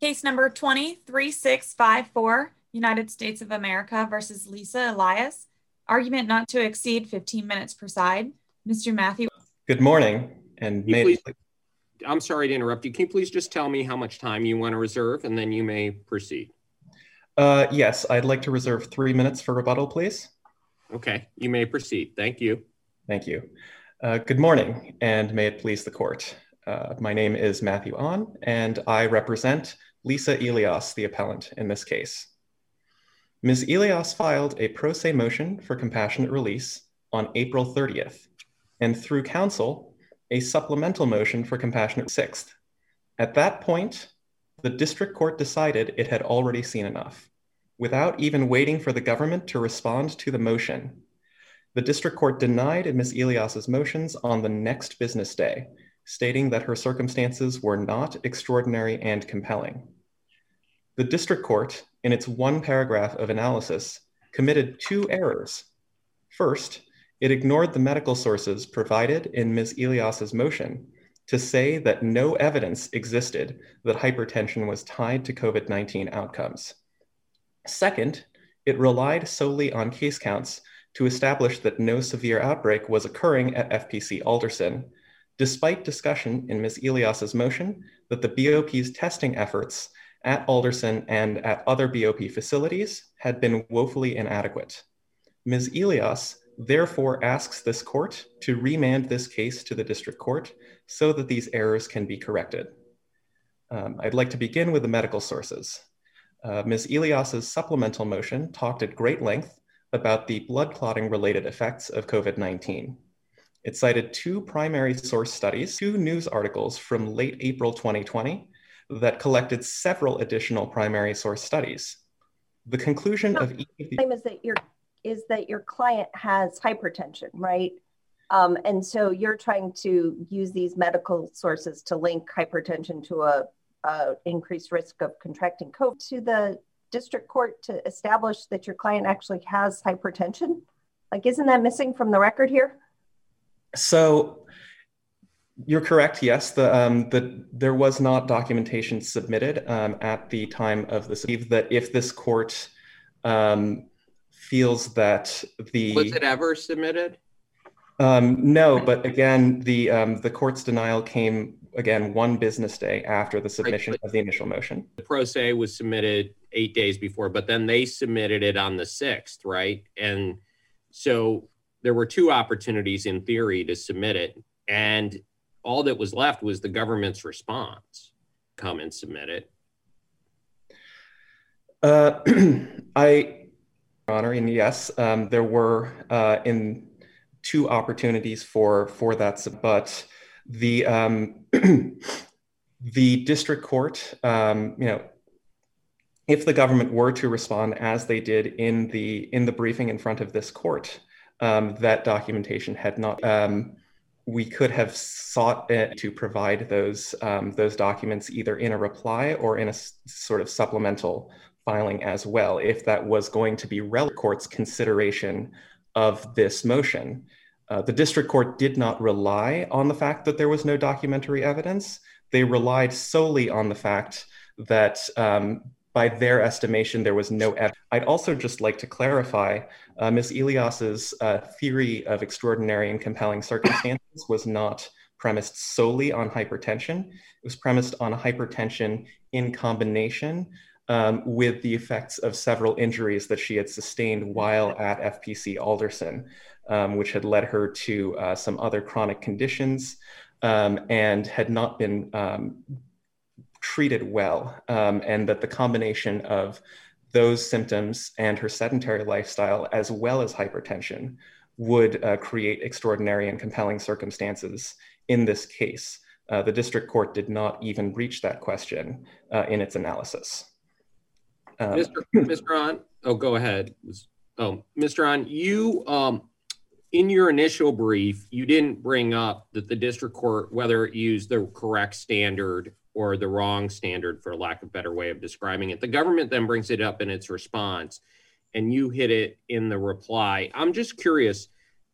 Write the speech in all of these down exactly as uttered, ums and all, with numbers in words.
Case number twenty three six five four, United States of America versus Lisa Elias. Argument not to exceed fifteen minutes per side. Mister Matthew. Good morning, and Can you may please, I'm sorry to interrupt you. Can you please just tell me how much time you want to reserve, and then you may proceed? Uh, yes, I'd like to reserve three minutes for rebuttal, please. Okay, you may proceed. Thank you. Thank you. Uh, good morning, and may it please the court. Uh, my name is Matthew Ahn, and I represent Lisa Elias, the appellant in this case. Miz Elias filed a pro se motion for compassionate release on April thirtieth, and through counsel, a supplemental motion for compassionate sixth. At that point, the district court decided it had already seen enough. Without even waiting for the government to respond to the motion, the district court denied Miz Elias's motions on the next business day, stating that her circumstances were not extraordinary and compelling. The district court, in its one paragraph of analysis, committed two errors. First, it ignored the medical sources provided in Miz Elias's motion to say that no evidence existed that hypertension was tied to COVID nineteen outcomes. Second, it relied solely on case counts to establish that no severe outbreak was occurring at F P C Alderson, despite discussion in Miz Elias's motion that the B O P's testing efforts at Alderson and at other B O P facilities had been woefully inadequate. Miz Elias therefore asks this court to remand this case to the district court so that these errors can be corrected. Um, I'd like to begin with the medical sources. Uh, Miz Elias's supplemental motion talked at great length about the blood clotting related effects of COVID nineteen. It cited two primary source studies, two news articles from late April twenty twenty that collected several additional primary source studies. The conclusion of each of the claim is that your is that your client has hypertension, right? Um, and so you're trying to use these medical sources to link hypertension to a, a increased risk of contracting COVID to the district court to establish that your client actually has hypertension. Like, isn't that missing from the record here? So you're correct. Yes, the um, the there was not documentation submitted um, at the time of this. That if this court um, feels that the was it ever submitted? Um, no, but again, the um, the court's denial came again one business day after the submission right, of the initial motion. The pro se was submitted eight days before, but then they submitted it on the sixth, right? And so there were two opportunities in theory to submit it, and all that was left was the government's response. Come and submit it. Uh, I, Your Honor, and yes, um, there were uh, in two opportunities for for that, but the um, the district court, um, you know, if the government were to respond as they did in the in the briefing in front of this court, um, that documentation had not. Um, we could have sought to provide those um, those documents either in a reply or in a s- sort of supplemental filing as well, if that was going to be relevant court's consideration of this motion. Uh, the district court did not rely on the fact that there was no documentary evidence. They relied solely on the fact that um, by their estimation, there was no evidence. I'd also just like to clarify, uh, Miz Elias's uh, theory of extraordinary and compelling circumstances was not premised solely on hypertension. It was premised on hypertension in combination um, with the effects of several injuries that she had sustained while at F P C Alderson, um, which had led her to uh, some other chronic conditions um, and had not been um, treated well, um, and that the combination of those symptoms and her sedentary lifestyle, as well as hypertension, would uh, create extraordinary and compelling circumstances in this case. Uh, the district court did not even reach that question uh, in its analysis. Um, Mister Mister Ahn, oh, go ahead. Oh, Mister Ahn, you, um, in your initial brief, you didn't bring up that the district court, whether it used the correct standard or the wrong standard, for lack of a better way of describing it. The government then brings it up in its response, and you hit it in the reply. I'm just curious,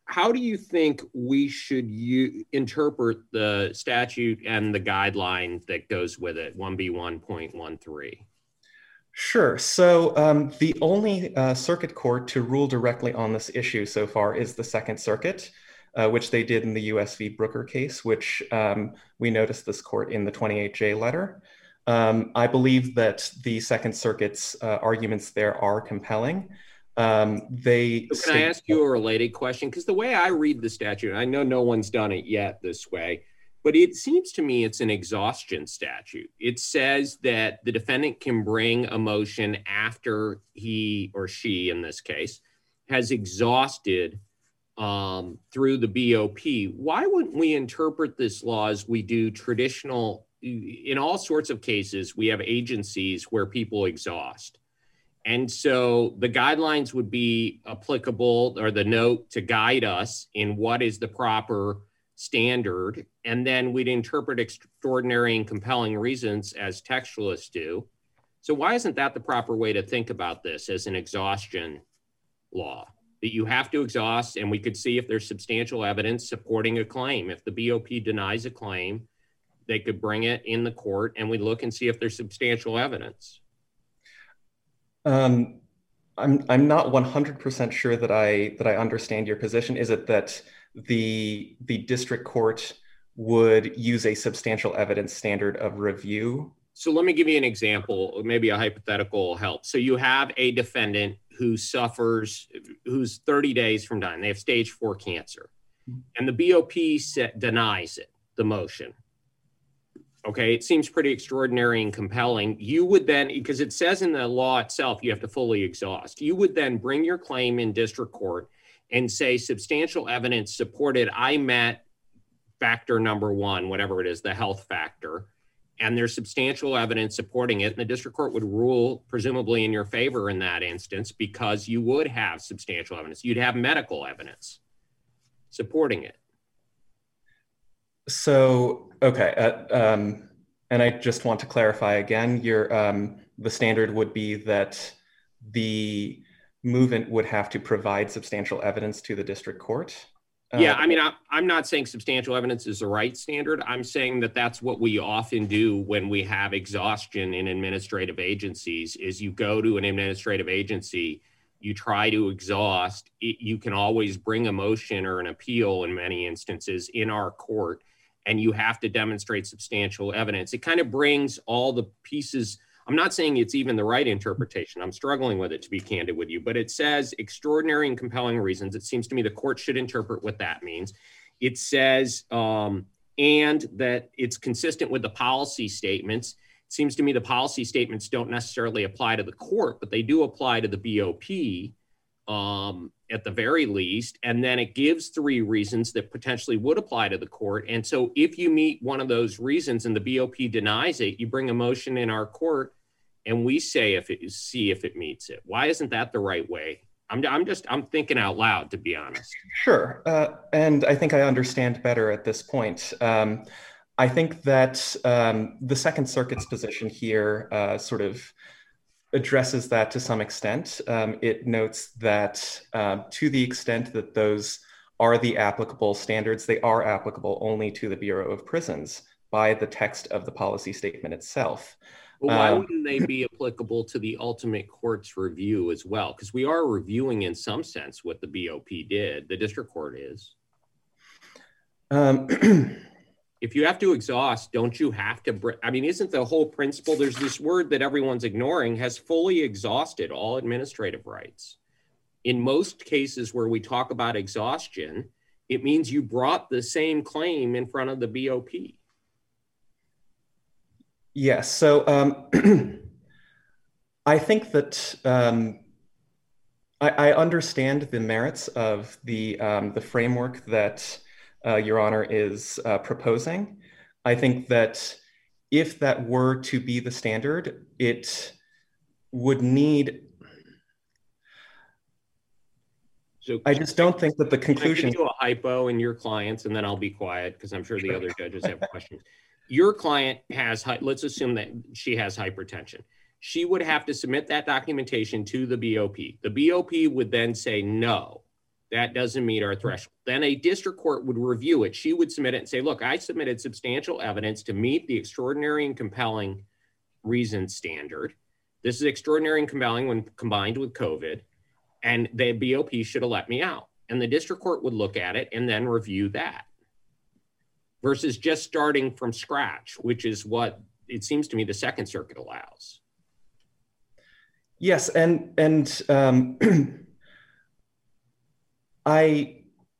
how do you think we should you interpret the statute and the guideline that goes with it, one B one point one three? Sure. So um, the only uh, circuit court to rule directly on this issue so far is the Second Circuit, uh, which they did in the U S v. Brooker case, which um, we noticed this court in the twenty-eight J letter. Um, I believe that the Second Circuit's uh, arguments there are compelling. Um, they so can I ask you a related question? Because the way I read the statute, I know no one's done it yet this way, but it seems to me it's an exhaustion statute. It says that the defendant can bring a motion after he or she, in this case, has exhausted um, through the B O P. Why wouldn't we interpret this law as we do traditional? In all sorts of cases, we have agencies where people exhaust. And so the guidelines would be applicable, or the note to guide us in what is the proper standard. And then we'd interpret extraordinary and compelling reasons as textualists do. So why isn't that the proper way to think about this as an exhaustion law? That you have to exhaust, and we could see if there's substantial evidence supporting a claim. If the B O P denies a claim, they could bring it in the court and we look and see if there's substantial evidence. Um, I'm I'm not one hundred percent sure that I that I understand your position. Is it that the the district court would use a substantial evidence standard of review? So let me give you an example, maybe a hypothetical will help. So you have a defendant who suffers, who's thirty days from dying. They have stage four cancer, and the B O P set, denies it, the motion. Okay, it seems pretty extraordinary and compelling. You would then, because it says in the law itself, you have to fully exhaust. You would then bring your claim in district court and say substantial evidence supported, I met factor number one, whatever it is, the health factor, and there's substantial evidence supporting it. And the district court would rule presumably in your favor in that instance, because you would have substantial evidence. You'd have medical evidence supporting it. So, okay, uh, um, and I just want to clarify again, your um, the standard would be that the movement would have to provide substantial evidence to the district court? Uh, yeah, I mean, I, I'm not saying substantial evidence is the right standard. I'm saying that that's what we often do when we have exhaustion in administrative agencies, is you go to an administrative agency, you try to exhaust, it, you can always bring a motion or an appeal in many instances in our court, and you have to demonstrate substantial evidence. It kind of brings all the pieces. I'm not saying it's even the right interpretation. I'm struggling with it, to be candid with you, but it says extraordinary and compelling reasons. It seems to me the court should interpret what that means. It says, um, and that it's consistent with the policy statements. It seems to me the policy statements don't necessarily apply to the court, but they do apply to the B O P um, at the very least. And then it gives three reasons that potentially would apply to the court. And so if you meet one of those reasons and the B O P denies it, you bring a motion in our court and we say if it see if it meets it. Why isn't that the right way? I'm, I'm just, I'm thinking out loud, to be honest. Sure. Uh, and I think I understand better at this point. Um, I think that um, the Second Circuit's position here uh, sort of addresses that to some extent. Um, it notes that uh, to the extent that those are the applicable standards, they are applicable only to the Bureau of Prisons by the text of the policy statement itself. Well, why um, wouldn't they be applicable to the ultimate court's review as well? Because we are reviewing in some sense what the B O P did. The district court is. Um, If you have to exhaust, don't you have to, br- I mean, isn't the whole principle, there's this word that everyone's ignoring, has fully exhausted all administrative rights. In most cases where we talk about exhaustion, it means you brought the same claim in front of the B O P. Yes, so um, I think that um, I, I understand the merits of the, um, the framework that Uh, Your Honor is uh, proposing. I think that if that were to be the standard, it would need. So I just don't think that the conclusion. I'll give you a hypo in your clients, and then I'll be quiet because I'm sure the other judges have questions. Your client has, let's assume that she has hypertension. She would have to submit that documentation to the B O P. The B O P would then say, no, that doesn't meet our threshold. Then a district court would review it. She would submit it and say, look, I submitted substantial evidence to meet the extraordinary and compelling reason standard. This is extraordinary and compelling when combined with COVID, and the B O P should have let me out. And the district court would look at it and then review that versus just starting from scratch, which is what it seems to me the Second Circuit allows. Yes, and and um, I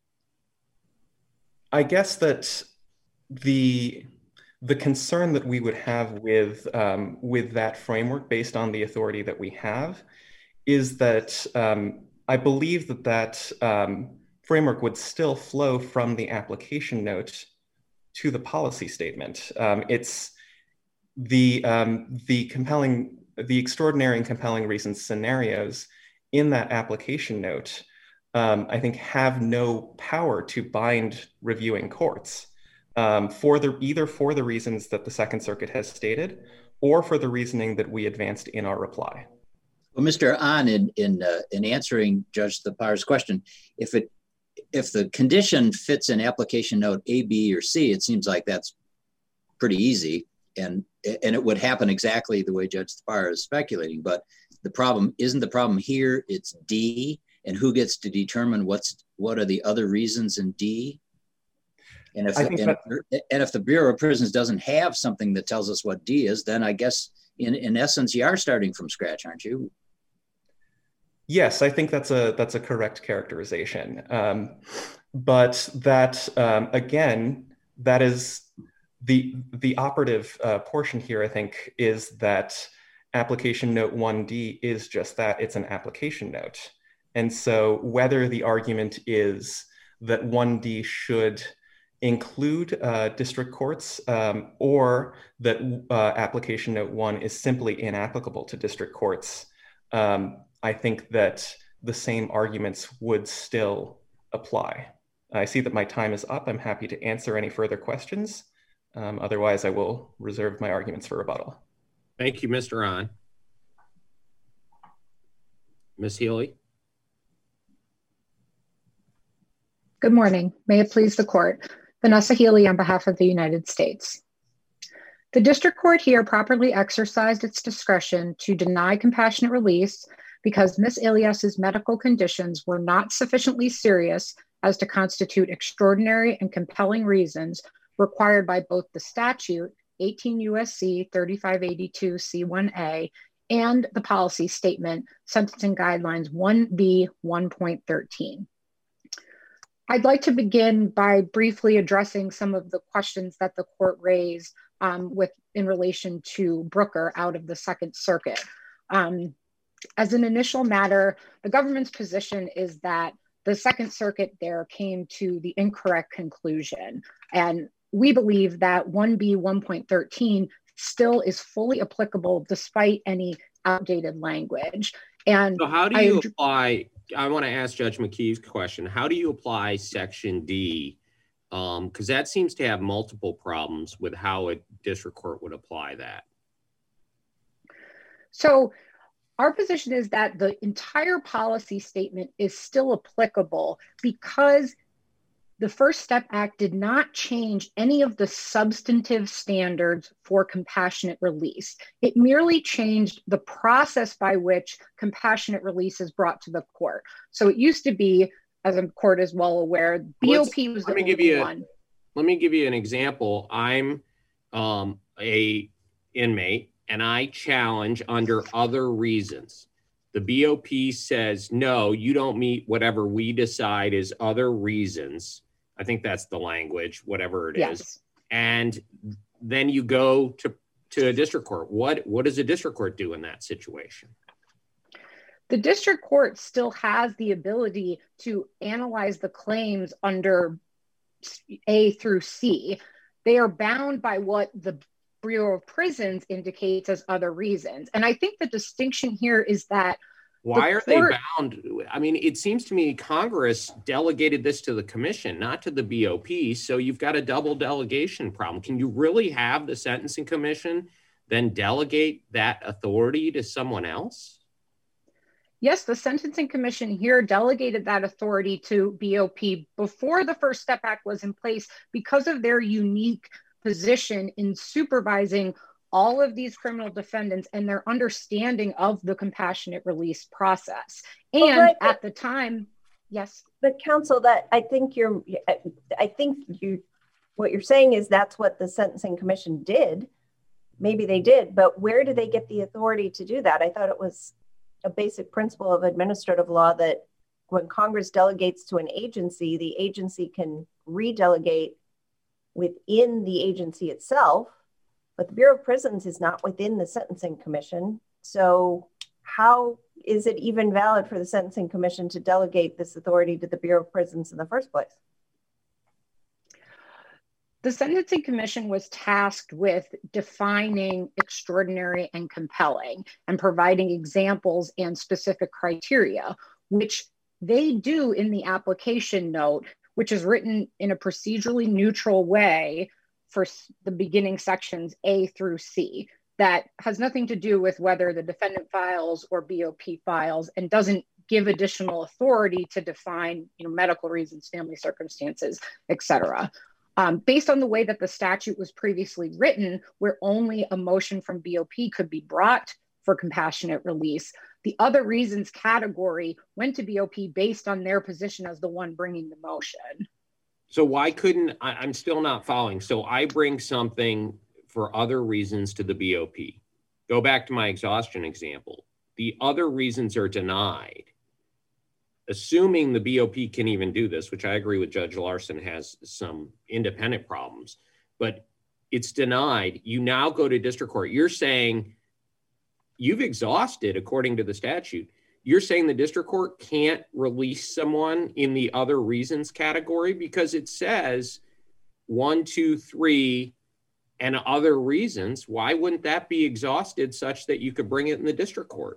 I guess that the the concern that we would have with um, with that framework based on the authority that we have is that um, I believe that that um, framework would still flow from the application note to the policy statement. Um, it's the um, the compelling, the extraordinary and compelling reasons scenarios in that application note, um, I think, have no power to bind reviewing courts um, for the either for the reasons that the Second Circuit has stated, or for the reasoning that we advanced in our reply. Well, Mister Ahn, in in uh, in answering Judge Thapar's question, if it if the condition fits in application note A, B, or C, it seems like that's pretty easy, and and it would happen exactly the way Judge Thapar is speculating. But the problem isn't the problem here; it's D, and who gets to determine what's what are the other reasons in D? And if, the, and, if and if the Bureau of Prisons doesn't have something that tells us what D is, then I guess in in essence you are starting from scratch, aren't you? Yes, I think that's a that's a correct characterization. Um, but that um, again, that is the the operative uh, portion here. I think is that application note one D is just that. It's an application note, and so whether the argument is that one D should include uh, district courts um, or that uh, application note one is simply inapplicable to district courts. Um, I think that the same arguments would still apply. I see that my time is up. I'm happy to answer any further questions. Um, otherwise, I will reserve my arguments for rebuttal. Thank you, Mister Ahn. Miz Healy. Good morning. May it please the court. Vanessa Healy on behalf of the United States. The district court here properly exercised its discretion to deny compassionate release because Miz Ilias's medical conditions were not sufficiently serious as to constitute extraordinary and compelling reasons required by both the statute, eighteen U S C thirty-five eighty-two C one A, and the policy statement, Sentencing Guidelines one B one point thirteen. I'd like to begin by briefly addressing some of the questions that the court raised um, with in relation to Brooker out of the Second Circuit. Um, As an initial matter, the government's position is that the Second Circuit there came to the incorrect conclusion. And we believe that one B one point thirteen still is fully applicable despite any outdated language. And so how do you I, apply, I want to ask Judge McKee's question, how do you apply Section D? Um, because that seems to have multiple problems with how a district court would apply that. So, our position is that the entire policy statement is still applicable because the First Step Act did not change any of the substantive standards for compassionate release. It merely changed the process by which compassionate release is brought to the court. So it used to be, as the court is well aware, B O P was the only one. Let me give you an example. I'm um, a inmate, and I challenge under other reasons. The B O P says, no, you don't meet whatever we decide is other reasons. I think that's the language, whatever it yes. is. And then you go to, to a district court. What, what does a district court do in that situation? The district court still has the ability to analyze the claims under A through C. They are bound by what the Bureau of Prisons indicates as other reasons. And I think the distinction here is that why are court, they bound? I mean, it seems to me Congress delegated this to the commission, not to the B O P. So you've got a double delegation problem. Can you really have the Sentencing Commission then delegate that authority to someone else? Yes, the Sentencing Commission here delegated that authority to B O P before the First Step Act was in place because of their unique position in supervising all of these criminal defendants and their understanding of the compassionate release process. And well, right, at the time, yes. But counsel, that I think you're, I think you, what you're saying is that's what the Sentencing Commission did. Maybe they did, but where did they get the authority to do that? I thought it was a basic principle of administrative law that when Congress delegates to an agency, the agency can redelegate within the agency itself, but the Bureau of Prisons is not within the Sentencing Commission. So how is it even valid for the Sentencing Commission to delegate this authority to the Bureau of Prisons in the first place? The Sentencing Commission was tasked with defining extraordinary and compelling and providing examples and specific criteria, which they do in the application note, which is written in a procedurally neutral way for the beginning sections A through C. That has nothing to do with whether the defendant files or B O P files and doesn't give additional authority to define, you know, medical reasons, family circumstances, et cetera. Um, based on the way that the statute was previously written, where only a motion from B O P could be brought for compassionate release, the other reasons category went to B O P based on their position as the one bringing the motion. So why couldn't, I, I'm still not following. So I bring something for other reasons to the B O P. Go back to my exhaustion example. The other reasons are denied. Assuming the B O P can even do this, which I agree with Judge Larson has some independent problems, but it's denied. You now go to district court. You're saying you've exhausted according to the statute. You're saying the district court can't release someone in the other reasons category because it says one, two, three, and other reasons. Why wouldn't that be exhausted such that you could bring it in the district court?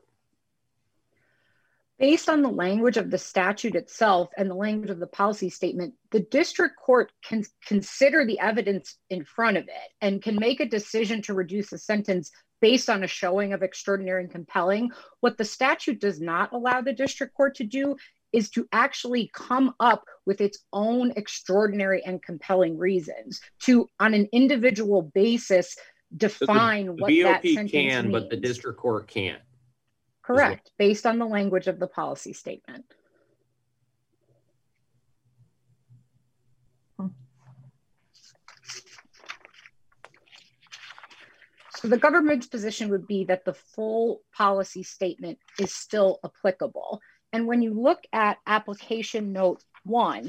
Based on the language of the statute itself and the language of the policy statement, the district court can consider the evidence in front of it and can make a decision to reduce the sentence based on a showing of extraordinary and compelling. What the statute does not allow the district court to do is to actually come up with its own extraordinary and compelling reasons to, on an individual basis, define so the, the what B O P that sentence can, means. But the district court can't. Correct, based on the language of the policy statement. Hmm. So the government's position would be that the full policy statement is still applicable. And when you look at application note one,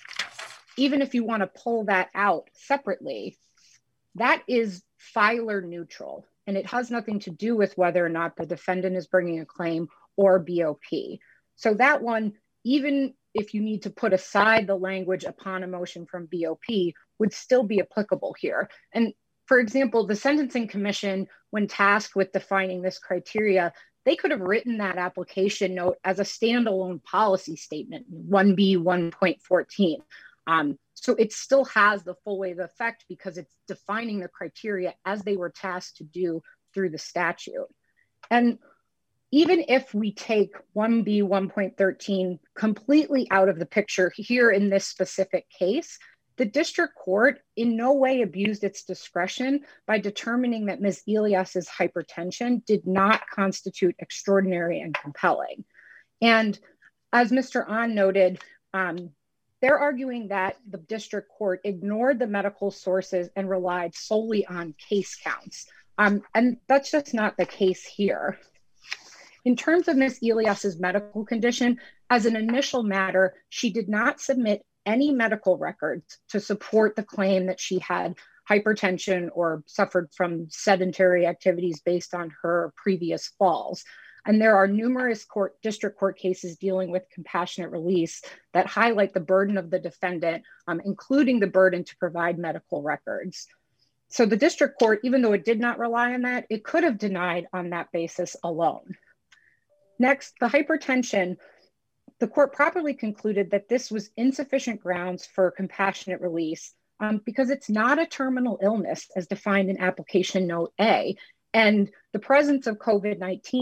even if you want to pull that out separately, that is filer neutral. And it has nothing to do with whether or not the defendant is bringing a claim or B O P. So that one, even if you need to put aside the language upon a motion from B O P, would still be applicable here. And for example, the Sentencing Commission, when tasked with defining this criteria, they could have written that application note as a standalone policy statement, one B one point fourteen. Um, so it still has the full wave effect because it's defining the criteria as they were tasked to do through the statute. And even if we take one B one point thirteen completely out of the picture here in this specific case, the district court in no way abused its discretion by determining that Miz Elias's hypertension did not constitute extraordinary and compelling. And as Mister Ahn noted, um, they're arguing that the district court ignored the medical sources and relied solely on case counts. Um, and that's just not the case here. In terms of Miz Elias's medical condition, as an initial matter, she did not submit any medical records to support the claim that she had hypertension or suffered from sedentary activities based on her previous falls. And there are numerous court, district court cases dealing with compassionate release that highlight the burden of the defendant, um, including the burden to provide medical records. So the district court, even though it did not rely on that, it could have denied on that basis alone. Next, the hypertension. The court properly concluded that this was insufficient grounds for compassionate release um, because it's not a terminal illness as defined in application note A. And the presence of COVID nineteen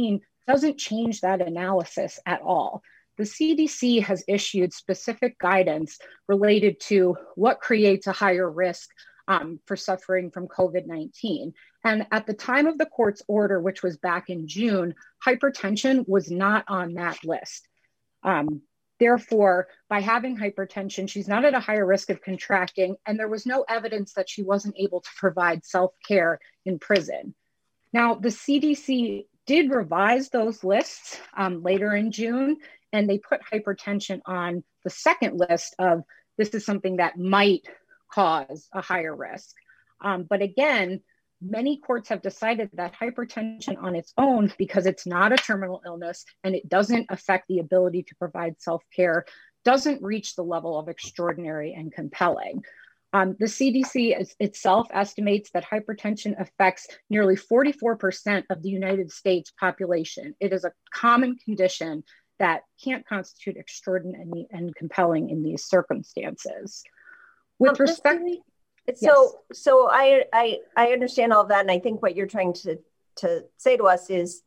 doesn't change that analysis at all. The C D C has issued specific guidance related to what creates a higher risk um, for suffering from COVID nineteen. And at the time of the court's order, which was back in June, hypertension was not on that list. Um, therefore, by having hypertension, she's not at a higher risk of contracting, and there was no evidence that she wasn't able to provide self-care in prison. Now, the C D C did revise those lists um, later in June, and they put hypertension on the second list of this is something that might cause a higher risk. Um, but again, many courts have decided that hypertension on its own, because it's not a terminal illness and it doesn't affect the ability to provide self-care, doesn't reach the level of extraordinary and compelling. Um, the C D C is, itself estimates that hypertension affects nearly forty-four percent of the United States population. It is a common condition that can't constitute extraordinary and compelling in these circumstances. With um, respect, so yes. so I, I I understand all of that, and I think what you're trying to to say to us is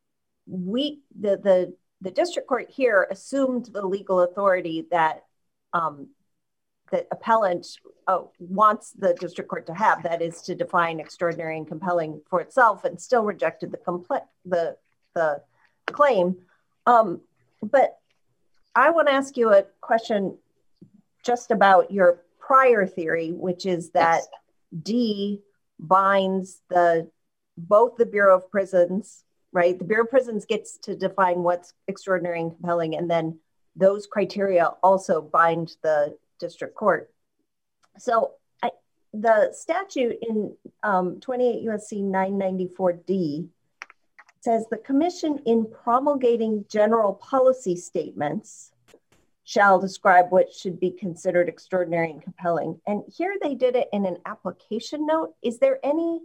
we the the the district court here assumed the legal authority that um, that appellant uh, wants the district court to have, that is to define extraordinary and compelling for itself, and still rejected the compl- the the claim. Um, but I want to ask you a question just about your prior theory, which is that yes. D binds the both the Bureau of Prisons, right? The Bureau of Prisons gets to define what's extraordinary and compelling, and then those criteria also bind the district court. So I, the statute in um, twenty-eight U S C nine ninety-four D says the commission in promulgating general policy statements shall describe what should be considered extraordinary and compelling. And here they did it in an application note. Is there any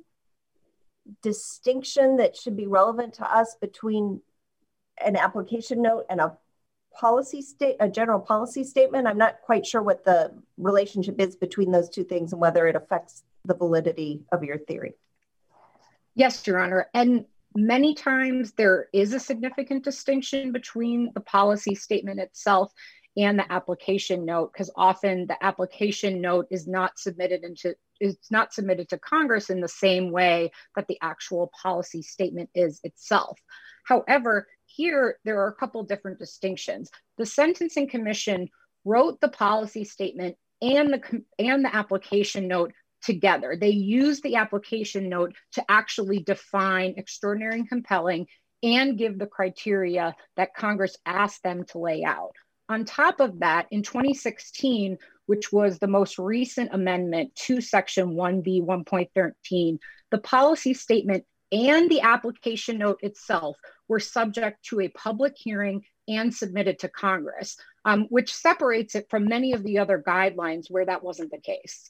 distinction that should be relevant to us between an application note and a policy state, a general policy statement? I'm not quite sure what the relationship is between those two things and whether it affects the validity of your theory. Yes, Your Honor. And many times there is a significant distinction between the policy statement itself and the application note, because often the application note is not submitted into it's not submitted to Congress in the same way that the actual policy statement is itself. However, here there are a couple different distinctions. The Sentencing Commission wrote the policy statement and the and the application note together. They used the application note to actually define extraordinary and compelling and give the criteria that Congress asked them to lay out. On top of that, in twenty sixteen, which was the most recent amendment to Section one B one point thirteen, the policy statement and the application note itself were subject to a public hearing and submitted to Congress, um, which separates it from many of the other guidelines where that wasn't the case.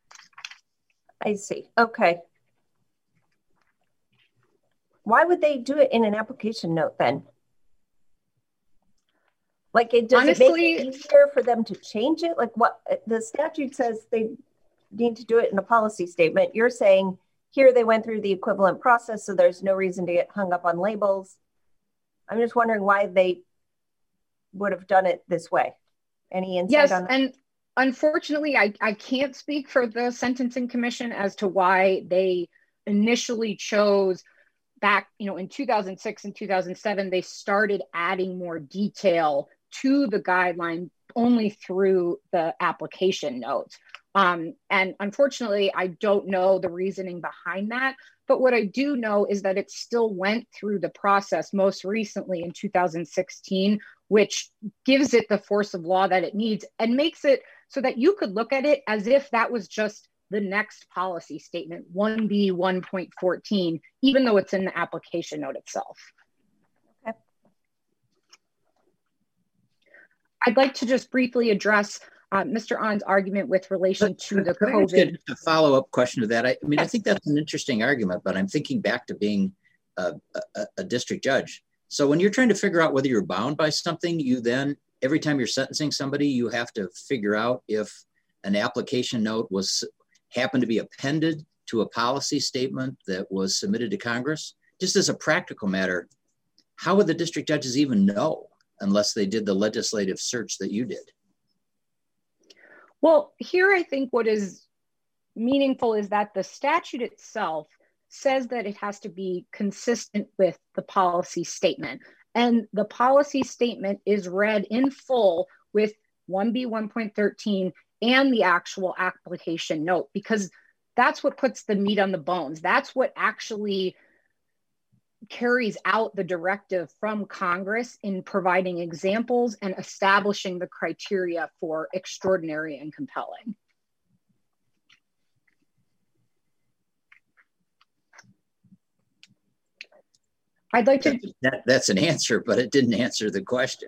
I see. Okay. Why would they do it in an application note then? Like, it does Honestly, it make it easier for them to change it? Like, what the statute says they need to do it in a policy statement. You're saying here they went through the equivalent process, so there's no reason to get hung up on labels. I'm just wondering why they would have done it this way. Any insight yes, on that? And unfortunately, I, I can't speak for the Sentencing Commission as to why they initially chose back, you know, in two thousand six and two thousand seven, they started adding more detail to the guideline only through the application notes. Um, and unfortunately, I don't know the reasoning behind that. But what I do know is that it still went through the process most recently in two thousand sixteen, which gives it the force of law that it needs and makes it so that you could look at it as if that was just the next policy statement, one B one point fourteen, even though it's in the application note itself. Okay. I'd like to just briefly address uh, Mister On's argument with relation but, to the could COVID. I ask a follow-up question to that? I, I mean, I think that's an interesting argument, but I'm thinking back to being a, a, a district judge. So when you're trying to figure out whether you're bound by something, you then, every time you're sentencing somebody, you have to figure out if an application note was happened to be appended to a policy statement that was submitted to Congress. Just as a practical matter, how would the district judges even know unless they did the legislative search that you did? Well, here I think what is meaningful is that the statute itself says that it has to be consistent with the policy statement. And the policy statement is read in full with one B one point thirteen and the actual application note, because that's what puts the meat on the bones. That's what actually carries out the directive from Congress in providing examples and establishing the criteria for extraordinary and compelling. I'd like to- that, That's an answer, but it didn't answer the question.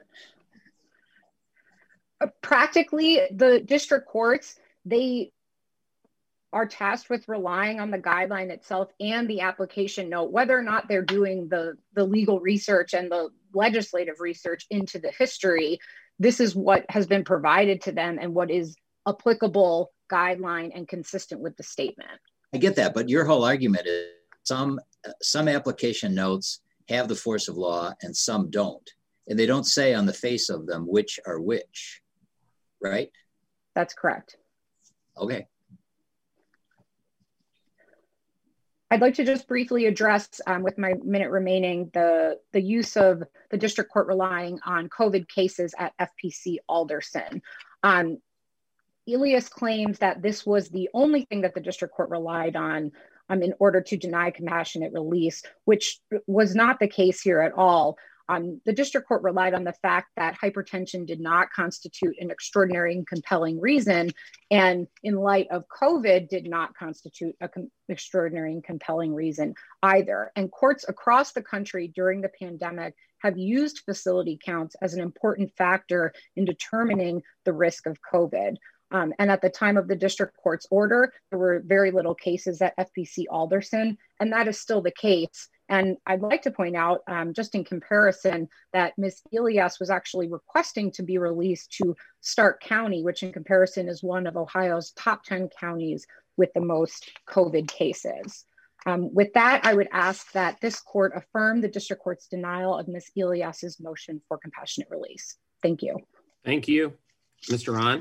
Uh, practically, the district courts, they are tasked with relying on the guideline itself and the application note, whether or not they're doing the, the legal research and the legislative research into the history. This is what has been provided to them and what is applicable guideline and consistent with the statement. I get that, but your whole argument is some, some application notes have the force of law and some don't. And they don't say on the face of them which are which, right? That's correct. Okay. I'd like to just briefly address, um, with my minute remaining, the, the use of the district court relying on COVID cases at F P C Alderson. Um, Elias claims that this was the only thing that the district court relied on um, in order to deny compassionate release, which was not the case here at all. Um, the district court relied on the fact that hypertension did not constitute an extraordinary and compelling reason, and in light of COVID did not constitute an extraordinary and compelling reason either. And courts across the country during the pandemic have used facility counts as an important factor in determining the risk of COVID. Um, and at the time of the district court's order, there were very little cases at F P C Alderson, and that is still the case. And I'd like to point out, um, just in comparison, that Miz Elias was actually requesting to be released to Stark County, which in comparison is one of Ohio's top ten counties with the most COVID cases. Um, with that, I would ask that this court affirm the district court's denial of Miz Elias's motion for compassionate release. Thank you. Thank you. Mister Hahn?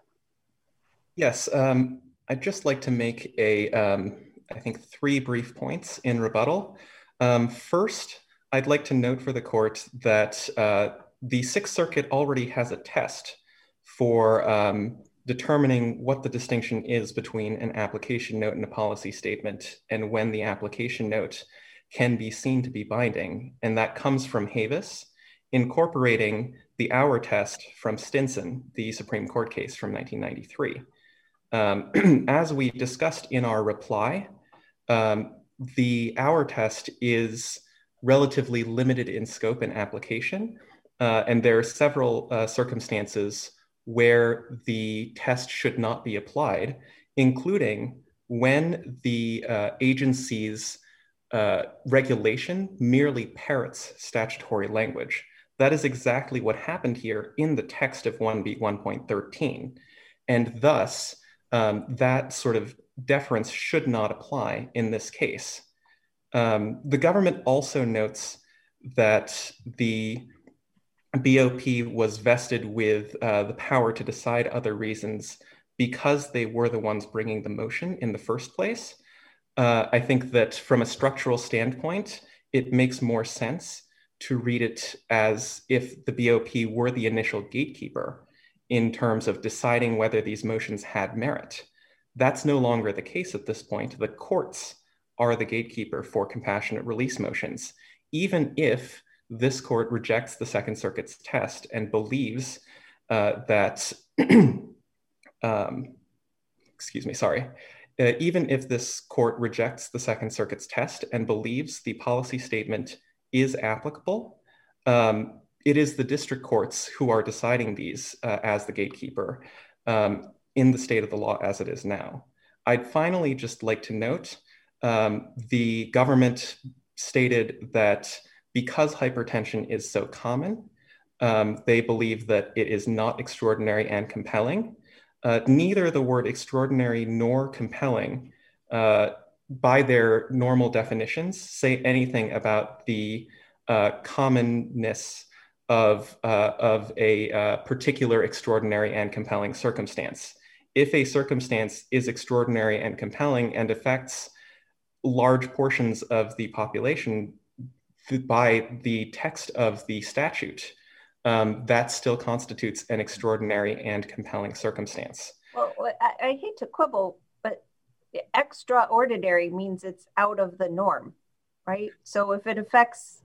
Yes, um, I'd just like to make a, um, I think, three brief points in rebuttal. Um, first, I'd like to note for the court that uh, the Sixth Circuit already has a test for um, determining what the distinction is between an application note and a policy statement, and when the application note can be seen to be binding. And that comes from Havis, incorporating the Auer test from Stinson, the Supreme Court case from nineteen ninety-three. Um, as we discussed in our reply, um, the Auer test is relatively limited in scope and application, uh, and there are several uh, circumstances where the test should not be applied, including when the uh, agency's uh, regulation merely parrots statutory language. That is exactly what happened here in the text of one B one point thirteen, and thus um, that sort of deference should not apply in this case. Um, the government also notes that the B O P was vested with uh, the power to decide other reasons because they were the ones bringing the motion in the first place. Uh, I think that from a structural standpoint, it makes more sense to read it as if the B O P were the initial gatekeeper in terms of deciding whether these motions had merit. That's no longer the case at this point. The courts are the gatekeeper for compassionate release motions, even if this court rejects the Second Circuit's test and believes uh, that, um, excuse me, sorry, uh, even if this court rejects the Second Circuit's test and believes the policy statement is applicable, um, it is the district courts who are deciding these uh, as the gatekeeper um, in the state of the law as it is now. I'd finally just like to note um, the government stated that because hypertension is so common, um, they believe that it is not extraordinary and compelling. Uh, neither the word extraordinary nor compelling, uh, by their normal definitions, say anything about the uh, commonness of, uh, of a uh, particular extraordinary and compelling circumstance. If a circumstance is extraordinary and compelling and affects large portions of the population by the text of the statute, um, that still constitutes an extraordinary and compelling circumstance. Well, I, I hate to quibble, but extraordinary means it's out of the norm, right? So if it affects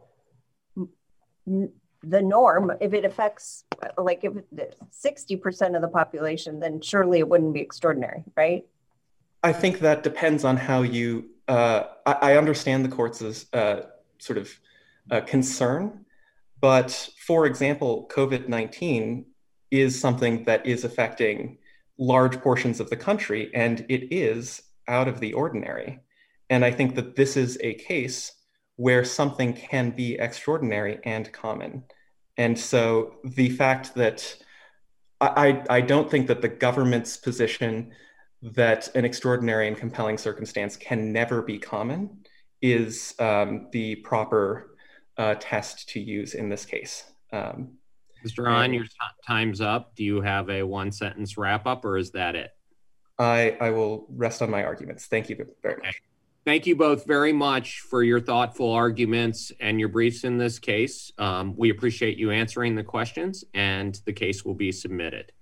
the norm, if it affects like if sixty percent of the population, then surely it wouldn't be extraordinary, right? I think that depends on how you, uh, I, I understand the court's uh, sort of uh, concern, but for example, COVID nineteen is something that is affecting large portions of the country, and it is out of the ordinary. And I think that this is a case where something can be extraordinary and common. And so the fact that I, I don't think that the government's position that an extraordinary and compelling circumstance can never be common is um, the proper uh, test to use in this case. Um, Mister Ahn, your time's up. Do you have a one sentence wrap up, or is that it? I, I will rest on my arguments. Thank you very much. Thank you both very much for your thoughtful arguments and your briefs in this case. Um, we appreciate you answering the questions, and the case will be submitted.